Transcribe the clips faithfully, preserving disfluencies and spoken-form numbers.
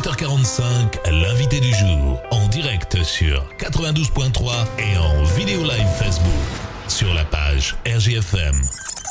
huit heures quarante-cinq, l'invité du jour, en direct sur quatre-vingt-douze point trois et en vidéo live Facebook, sur la page R J F M.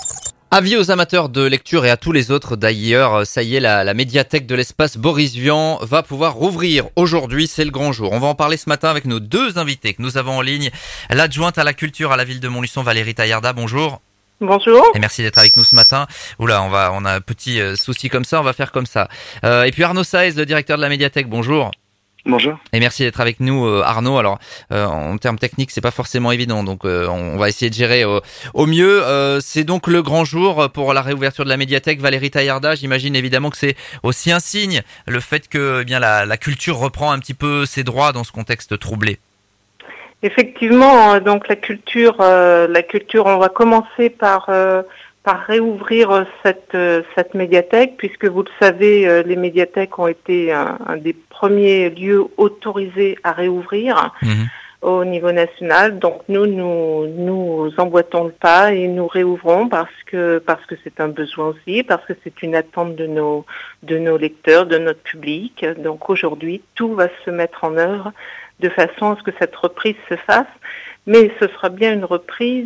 Avis aux amateurs de lecture et à tous les autres d'ailleurs, ça y est, la, la médiathèque de l'espace Boris Vian va pouvoir rouvrir. Aujourd'hui, c'est le grand jour. On va en parler ce matin avec nos deux invités que nous avons en ligne. L'adjointe à la culture à la ville de Montluçon, Valérie Taillarda, bonjour. Bonjour. Et merci d'être avec nous ce matin. Oula, on va, on a un petit euh, souci comme ça, on va faire comme ça. Euh, et puis Arnaud Saez, le directeur de la médiathèque, bonjour. Bonjour. Et merci d'être avec nous, euh, Arnaud. Alors, euh, en termes techniques, c'est pas forcément évident, donc euh, on va essayer de gérer euh, au mieux. Euh, c'est donc le grand jour pour la réouverture de la médiathèque. Valérie Taillarda, j'imagine évidemment que c'est aussi un signe, le fait que eh bien la, la culture reprend un petit peu ses droits dans ce contexte troublé. Effectivement, donc la culture, euh, la culture, on va commencer par euh, par réouvrir cette euh, cette médiathèque, puisque vous le savez, euh, les médiathèques ont été un, un des premiers lieux autorisés à réouvrir mmh. au niveau national. Donc nous, nous nous emboîtons le pas et nous réouvrons parce que parce que c'est un besoin aussi, parce que c'est une attente de nos de nos lecteurs, de notre public. Donc aujourd'hui, tout va se mettre en œuvre de façon à ce que cette reprise se fasse, mais ce sera bien une reprise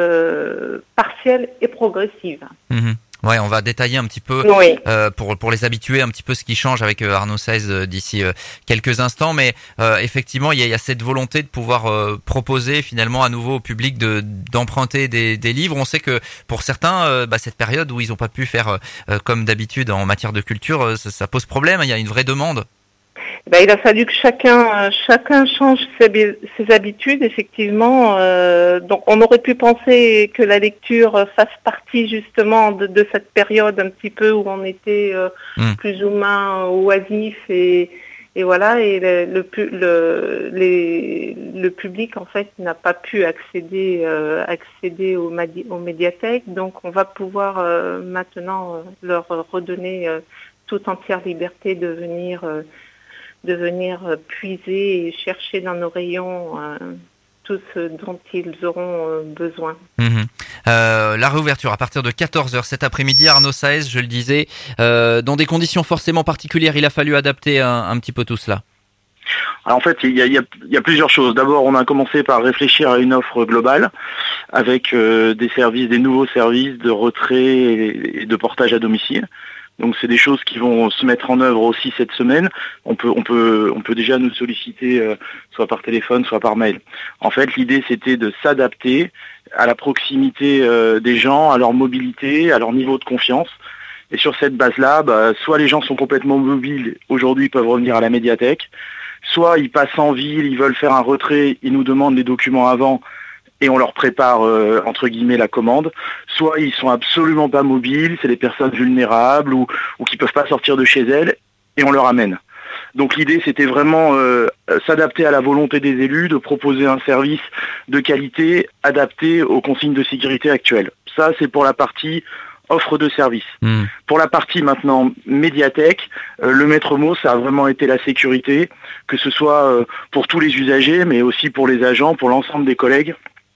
euh, partielle et progressive. Mmh. Ouais, on va détailler un petit peu oui. euh, pour pour les habitués un petit peu ce qui change avec euh, Arnaud Saez euh, d'ici euh, quelques instants, mais euh, effectivement il y a, il y a cette volonté de pouvoir euh, proposer finalement à nouveau au public de d'emprunter des, des livres. On sait que pour certains, euh, bah, cette période où ils n'ont pas pu faire euh, comme d'habitude en matière de culture, euh, ça, ça pose problème. Il y a une vraie demande. Ben, il a fallu que chacun chacun change ses, ses habitudes, effectivement. Euh, donc, on aurait pu penser que la lecture fasse partie justement de, de cette période un petit peu où on était euh, mmh. plus ou moins oisif et, et voilà. Et le, le, le, les, le public en fait n'a pas pu accéder euh, accéder aux, aux médiathèques. Donc, on va pouvoir euh, maintenant euh, leur redonner euh, toute entière liberté de venir. Euh, de venir puiser et chercher dans nos rayons euh, tout ce dont ils auront euh, besoin. Mmh. Euh, la réouverture à partir de quatorze heures cet après-midi, Arnaud Saez, je le disais, euh, dans des conditions forcément particulières, il a fallu adapter un, un petit peu tout cela. Alors en fait, il y a, il y a, il y a plusieurs choses. D'abord, on a commencé par réfléchir à une offre globale avec euh, des services, des nouveaux services de retrait et de portage à domicile. Donc c'est des choses qui vont se mettre en œuvre aussi cette semaine. On peut, on peut, on peut déjà nous solliciter euh, soit par téléphone, soit par mail. En fait, l'idée c'était de s'adapter à la proximité euh, des gens, à leur mobilité, à leur niveau de confiance. Et sur cette base-là, bah, soit les gens sont complètement mobiles, aujourd'hui ils peuvent revenir à la médiathèque, soit ils passent en ville, ils veulent faire un retrait, ils nous demandent les documents avant. Et on leur prépare, euh, entre guillemets, la commande. Soit ils sont absolument pas mobiles, c'est des personnes vulnérables ou, ou qui peuvent pas sortir de chez elles, et on leur amène. Donc l'idée, c'était vraiment euh, s'adapter à la volonté des élus, de proposer un service de qualité adapté aux consignes de sécurité actuelles. Ça, c'est pour la partie offre de service. Mmh. Pour la partie maintenant médiathèque, euh, le maître mot, ça a vraiment été la sécurité, que ce soit euh, pour tous les usagers, mais aussi pour les agents, pour l'ensemble des collègues.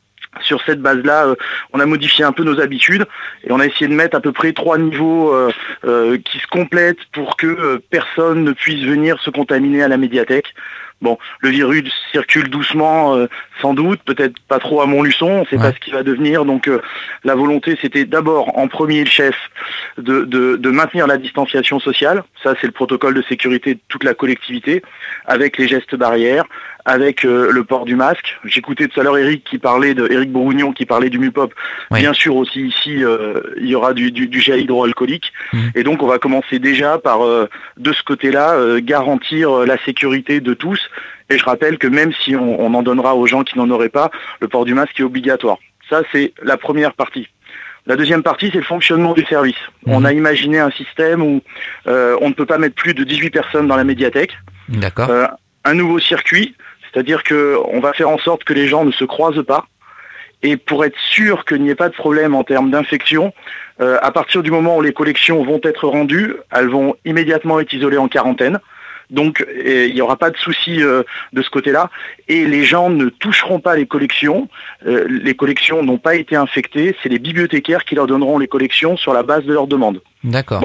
Sur cette base-là, euh, on a modifié un peu nos habitudes et on a essayé de mettre à peu près trois niveaux euh, euh, qui se complètent pour que euh, personne ne puisse venir se contaminer à la médiathèque. Bon, le virus circule doucement, euh, sans doute, peut-être pas trop à Montluçon, on ne sait ouais. pas ce qu'il va devenir. Donc euh, la volonté, c'était d'abord, en premier chef, de, de, de maintenir la distanciation sociale. Ça, c'est le protocole de sécurité de toute la collectivité, avec les gestes barrières, avec euh, le port du masque. J'écoutais tout à l'heure Eric qui parlait de Eric Bourgougnon qui parlait du Mupop. Oui. Bien sûr aussi ici, euh, il y aura du, du, du gel hydroalcoolique. Mmh. Et donc on va commencer déjà par, euh, de ce côté-là, euh, garantir euh, la sécurité de tous. Et je rappelle que même si on, on en donnera aux gens qui n'en auraient pas, le port du masque est obligatoire. Ça, c'est la première partie. La deuxième partie, c'est le fonctionnement du service. Mmh. On a imaginé un système où euh, on ne peut pas mettre plus de dix-huit personnes dans la médiathèque. D'accord. Euh, un nouveau circuit, c'est-à-dire qu'on va faire en sorte que les gens ne se croisent pas. Et pour être sûr qu'il n'y ait pas de problème en termes d'infection, euh, à partir du moment où les collections vont être rendues, elles vont immédiatement être isolées en quarantaine. Donc il n'y aura pas de souci euh, de ce côté-là. Et les gens ne toucheront pas les collections. Euh, les collections n'ont pas été infectées. C'est les bibliothécaires qui leur donneront les collections sur la base de leur demande. D'accord. Bon,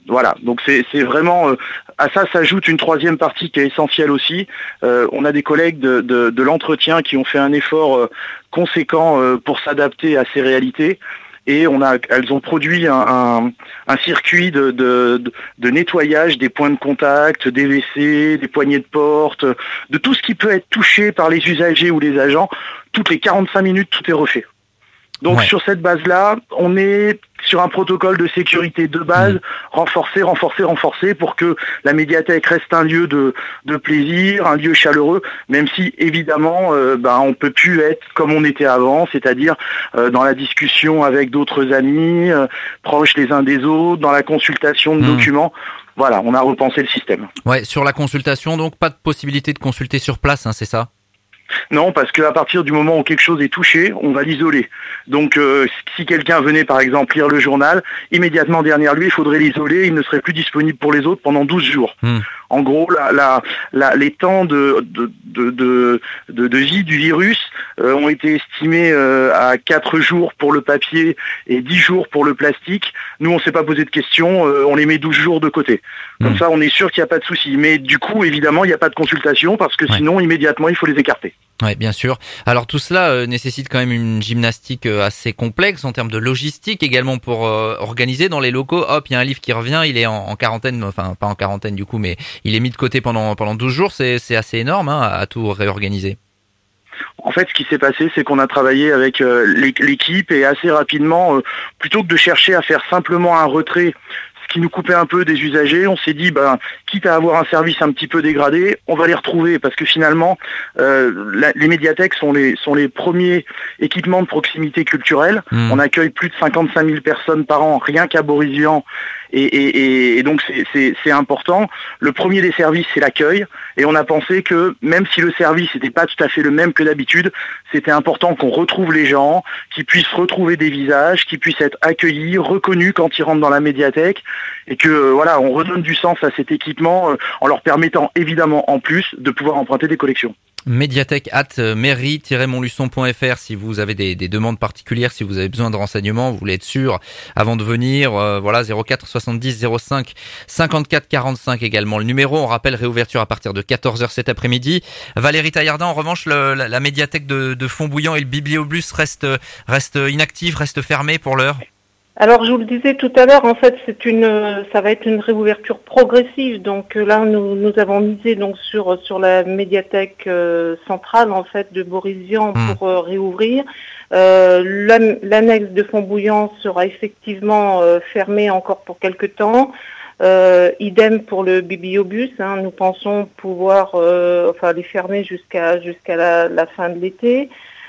Voilà, donc c'est, c'est vraiment euh, à ça s'ajoute une troisième partie qui est essentielle aussi. Euh, on a des collègues de, de, de l'entretien qui ont fait un effort euh, conséquent euh, pour s'adapter à ces réalités. Et on a, elles ont produit un, un, un circuit de, de, de, de nettoyage des points de contact, des W C, des poignées de porte, de tout ce qui peut être touché par les usagers ou les agents. Toutes les quarante-cinq minutes, tout est refait. Donc ouais. Sur cette base-là, on est sur un protocole de sécurité de base, mmh. renforcé, renforcé, renforcé, pour que la médiathèque reste un lieu de, de plaisir, un lieu chaleureux, même si évidemment euh, ben, on peut plus être comme on était avant, c'est-à-dire euh, dans la discussion avec d'autres amis, euh, proches les uns des autres, dans la consultation de mmh. documents. Voilà, on a repensé le système. Ouais, sur la consultation, donc pas de possibilité de consulter sur place, hein, c'est ça ? Non, parce qu'à partir du moment où quelque chose est touché, on va l'isoler. Donc euh, si quelqu'un venait par exemple lire le journal, immédiatement derrière lui, il faudrait l'isoler, il ne serait plus disponible pour les autres pendant douze jours. Mmh. En gros, la, la, la, les temps de, de, de, de, de, de vie du virus euh, ont été estimés euh, à quatre jours pour le papier et dix jours pour le plastique. Nous, on ne s'est pas posé de questions, euh, on les met douze jours de côté. Comme mmh. ça, on est sûr qu'il n'y a pas de souci. Mais du coup, évidemment, il n'y a pas de consultation parce que ouais. sinon, immédiatement, il faut les écarter. Oui, bien sûr. Alors tout cela euh, nécessite quand même une gymnastique euh, assez complexe en termes de logistique également pour euh, organiser dans les locaux. Hop, il y a un livre qui revient, il est en, en quarantaine, enfin pas en quarantaine du coup, mais il est mis de côté pendant pendant douze jours. C'est c'est assez énorme hein, à tout réorganiser. En fait, ce qui s'est passé, c'est qu'on a travaillé avec euh, l'équipe et assez rapidement, euh, plutôt que de chercher à faire simplement un retrait, ce qui nous coupait un peu des usagers, on s'est dit, ben, quitte à avoir un service un petit peu dégradé, on va les retrouver parce que finalement, euh, la, les médiathèques sont les sont les premiers équipements de proximité culturelle. Mmh. On accueille plus de cinquante-cinq mille personnes par an, rien qu'à Boris-Vian. Et, et, et donc c'est, c'est, c'est important. Le premier des services, c'est l'accueil. Et on a pensé que même si le service n'était pas tout à fait le même que d'habitude, c'était important qu'on retrouve les gens, qu'ils puissent retrouver des visages, qu'ils puissent être accueillis, reconnus quand ils rentrent dans la médiathèque. Et que euh, voilà, on redonne du sens à cet équipement euh, en leur permettant évidemment en plus de pouvoir emprunter des collections. Médiathèque at mairie tiret montluçon point f r si vous avez des, des demandes particulières, si vous avez besoin de renseignements, vous voulez être sûr avant de venir, euh, voilà zéro quatre soixante-dix zéro cinq cinquante-quatre quarante-cinq également le numéro. On rappelle réouverture à partir de quatorze heures cet après-midi. Valérie Taillardin, en revanche le, la, la médiathèque de, de Fontbouillant et le bibliobus reste reste inactifs, reste fermés pour l'heure. Alors je vous le disais tout à l'heure, en fait c'est une, ça va être une réouverture progressive. Donc là nous nous avons misé donc sur sur la médiathèque euh, centrale en fait de Boris-Vian mmh. pour euh, réouvrir. Euh, l'annexe de Fontbouillant sera effectivement euh, fermée encore pour quelque temps. Euh, idem pour le bibliobus. Hein, nous pensons pouvoir euh, enfin les fermer jusqu'à jusqu'à la, la fin de l'été.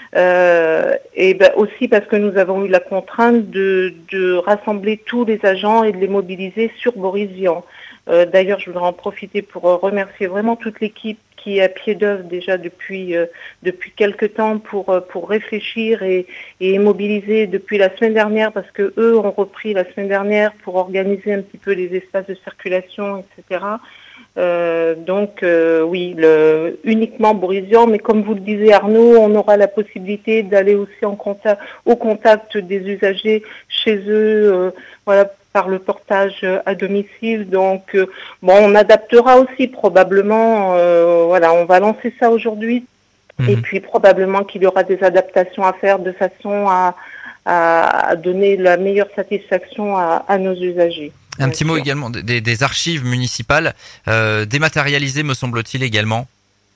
Euh, et ben aussi parce que nous avons eu la contrainte de, de rassembler tous les agents et de les mobiliser sur Boris-Vian. Euh, d'ailleurs, je voudrais en profiter pour remercier vraiment toute l'équipe qui est à pied d'œuvre déjà depuis euh, depuis quelques temps pour pour réfléchir et, et mobiliser depuis la semaine dernière parce que eux ont repris la semaine dernière pour organiser un petit peu les espaces de circulation, et cetera. Euh, donc euh, oui, le, uniquement Boris-Vian, mais comme vous le disiez Arnaud, on aura la possibilité d'aller aussi en contact, au contact des usagers chez eux, euh, voilà, par le portage à domicile. Donc euh, bon, on adaptera aussi probablement, euh, voilà, on va lancer ça aujourd'hui, mmh. et puis probablement qu'il y aura des adaptations à faire de façon à, à, à donner la meilleure satisfaction à, à nos usagers. Un petit mot également des, des archives municipales euh, dématérialisées, me semble-t-il également.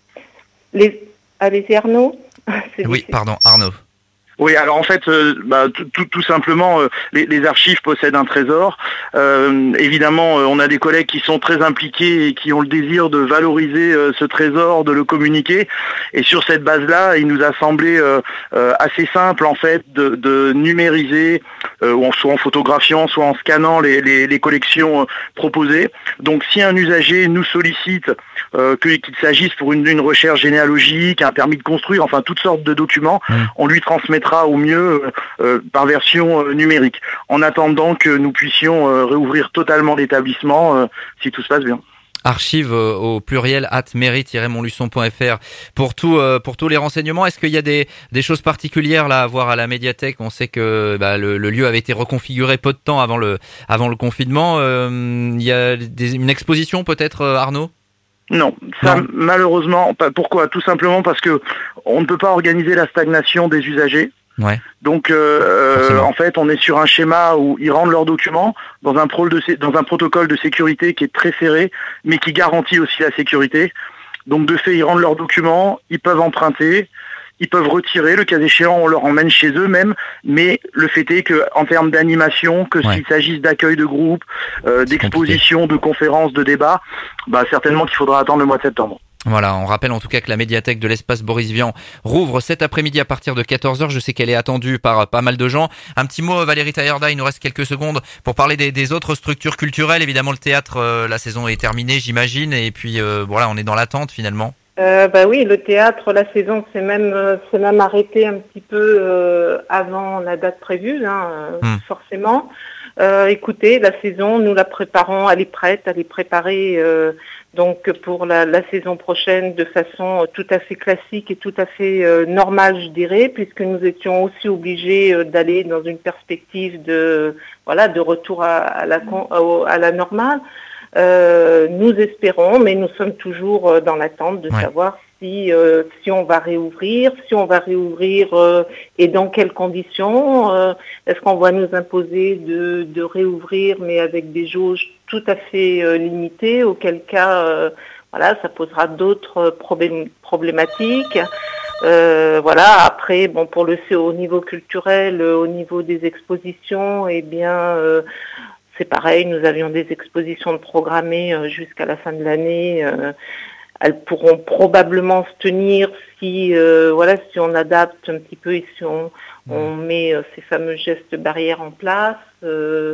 Les, allez-y Arnaud. Oui, pardon Arnaud. Oui, alors en fait, euh, bah, tout, tout simplement, euh, les, les archives possèdent un trésor. Euh, évidemment, euh, on a des collègues qui sont très impliqués et qui ont le désir de valoriser euh, ce trésor, de le communiquer. Et sur cette base-là, il nous a semblé euh, euh, assez simple en fait de, de numériser, euh, soit en photographiant, soit en scannant les, les, les collections euh, proposées. Donc, si un usager nous sollicite, euh, qu'il s'agisse pour une, une recherche généalogique, un permis de construire, enfin toutes sortes de documents, mmh. on lui transmettra au mieux euh, par version euh, numérique, en attendant que nous puissions euh, réouvrir totalement l'établissement euh, si tout se passe bien. Archive euh, au pluriel at mairie tiret montluçon point f r pour tout euh, pour tous les renseignements. Est-ce qu'il y a des des choses particulières là à voir à la médiathèque? On sait que bah, le, le lieu avait été reconfiguré peu de temps avant le avant le confinement. Euh, il y a des, une exposition peut-être, euh, Arnaud? Non, ça Non. malheureusement. Pourquoi? Tout simplement parce que on ne peut pas organiser la stagnation des usagers. Ouais. Donc, euh, en fait, on est sur un schéma où ils rendent leurs documents dans un, pro de, dans un protocole de sécurité qui est très serré, mais qui garantit aussi la sécurité. Donc, de fait, ils rendent leurs documents, ils peuvent emprunter, ils peuvent retirer, le cas échéant, on leur emmène chez eux même. Mais le fait est qu'en termes d'animation, que Ouais. s'il s'agisse d'accueil de groupe, euh, d'exposition, de conférences, de débats, bah, certainement qu'il faudra attendre le mois de septembre. Voilà, on rappelle en tout cas que la médiathèque de l'espace Boris Vian rouvre cet après-midi à partir de quatorze heures. Je sais qu'elle est attendue par pas mal de gens. Un petit mot, Valérie Taillarda, il nous reste quelques secondes pour parler des, des autres structures culturelles. Évidemment, le théâtre, euh, la saison est terminée, j'imagine. Et puis, euh, voilà, on est dans l'attente finalement. Euh, bah oui, le théâtre, la saison s'est même, euh, s'est même arrêtée un petit peu euh, avant la date prévue, hein, euh, Hmm. forcément. Euh, écoutez, la saison, nous la préparons, elle est prête, elle est préparée euh, donc pour la, la saison prochaine de façon tout à fait classique et tout à fait euh, normale, je dirais, puisque nous étions aussi obligés euh, d'aller dans une perspective de voilà de retour à, à la con- à, à la normale. Euh, nous espérons, mais nous sommes toujours dans l'attente de Ouais. savoir si euh, si on va réouvrir, si on va réouvrir euh, et dans quelles conditions. Euh, est-ce qu'on va nous imposer de, de réouvrir, mais avec des jauges tout à fait euh, limitées, auquel cas, euh, voilà, ça posera d'autres problém- problématiques. Euh, voilà. Après, bon, pour le au niveau culturel, euh, au niveau des expositions, eh bien. Euh, C'est pareil, nous avions des expositions de programmées euh, jusqu'à la fin de l'année. Euh, elles pourront probablement se tenir si, euh, voilà, si on adapte un petit peu et si on, on met euh, ces fameux gestes barrières en place. Euh,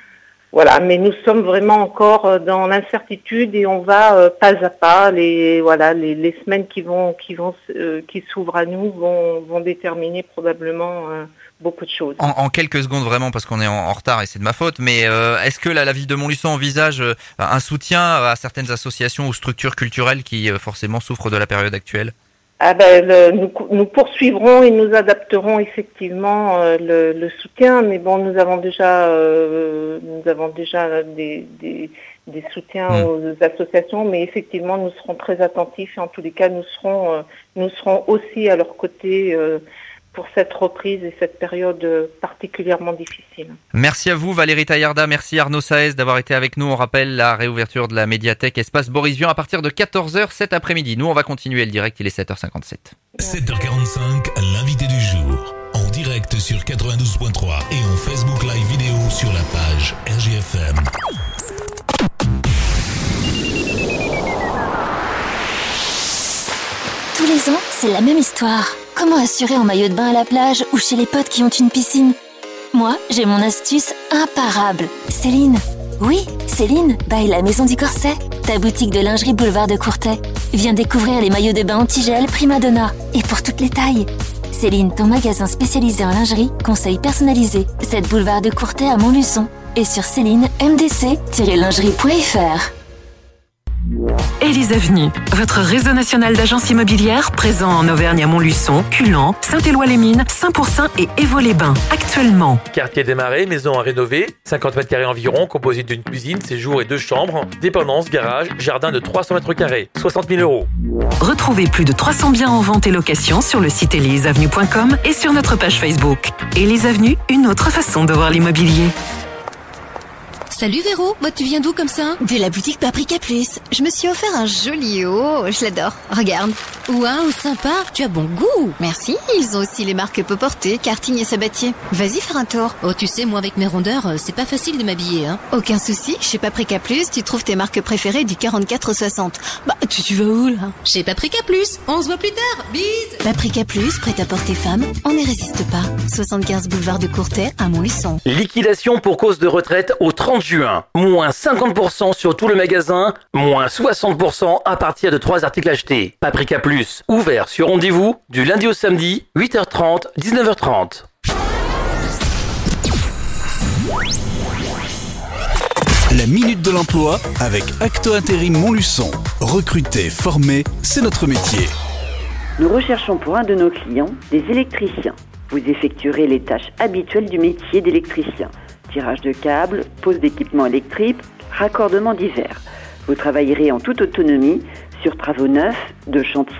voilà, mais nous sommes vraiment encore dans l'incertitude et on va euh, pas à pas. Les voilà, les, les semaines qui vont, qui vont, euh, qui s'ouvrent à nous vont, vont déterminer probablement. Euh, beaucoup de choses. En, en quelques secondes vraiment, parce qu'on est en, en retard et c'est de ma faute, mais euh, est-ce que la, la ville de Montluçon envisage euh, un soutien à certaines associations ou structures culturelles qui euh, forcément souffrent de la période actuelle? Ah ben, le, nous, nous poursuivrons et nous adapterons effectivement euh, le, le soutien, mais bon, nous avons déjà, euh, nous avons déjà des, des, des soutiens Mmh. aux associations, mais effectivement, nous serons très attentifs et en tous les cas, nous serons, euh, nous serons aussi à leur côté. Euh, pour cette reprise et cette période particulièrement difficile. Merci à vous Valérie Taillarda, merci Arnaud Saez d'avoir été avec nous. On rappelle la réouverture de la médiathèque Espace Boris Vian à partir de quatorze heures cet après-midi. Nous on va continuer le direct, il est sept heures cinquante-sept. sept heures quarante-cinq, l'invité du jour. En direct sur quatre-vingt-douze point trois et en Facebook Live vidéo sur la page R J F M. Tous les ans, c'est la même histoire. Comment assurer un maillot de bain à la plage ou chez les potes qui ont une piscine? Moi, j'ai mon astuce imparable. Céline. Oui, Céline, by la Maison du Corset, ta boutique de lingerie boulevard de Courtais. Viens découvrir les maillots de bain anti-gel Primadonna et pour toutes les tailles. Céline, ton magasin spécialisé en lingerie, conseils personnalisés. sept boulevard de Courtais à Montluçon et sur Céline m d c tiret lingerie point f r. Élise Avenue, votre réseau national d'agences immobilières présent en Auvergne à Montluçon, Culan, Saint-Éloi-les-Mines, Saint-Pourçain et Évaux-les-Bains. Actuellement, Quartier démarré, maison à rénover, cinquante mètres carrés environ, composée d'une cuisine, séjour et deux chambres, dépendance, garage, jardin de trois cents mètres carrés, soixante mille euros. retrouvez plus de trois cents biens en vente et location sur le site élise avenue point com et sur notre page Facebook. Élise Avenue, une autre façon de voir l'immobilier. Salut Véro, bah, tu viens d'où comme ça? De la boutique Paprika Plus. Je me suis offert un joli haut, je l'adore. Regarde. Waouh, sympa, tu as bon goût. Merci, ils ont aussi les marques peu portées, Karting et Sabatier. Vas-y faire un tour. Oh, tu sais, moi avec mes rondeurs, c'est pas facile de m'habiller, hein. Aucun souci, chez Paprika Plus, tu trouves tes marques préférées du quarante-quatre soixante. Bah, tu, tu vas où là? Chez Paprika Plus, on se voit plus tard, bise. Paprika Plus, prêt à porter femme, on n'y résiste pas. soixante-quinze boulevard de Courtais à Montluçon. Liquidation pour cause de retraite au trente juin. Moins cinquante pour cent sur tout le magasin, moins soixante pour cent à partir de trois articles achetés. Paprika Plus, ouvert sur rendez-vous du lundi au samedi, huit heures trente, dix-neuf heures trente. La Minute de l'Emploi avec Acto Intérim Montluçon. Recruter, former, c'est notre métier. Nous recherchons pour un de nos clients des électriciens. Vous effectuerez les tâches habituelles du métier d'électricien. Tirage de câbles, pose d'équipements électriques, raccordement divers. Vous travaillerez en toute autonomie sur travaux neufs, de chantier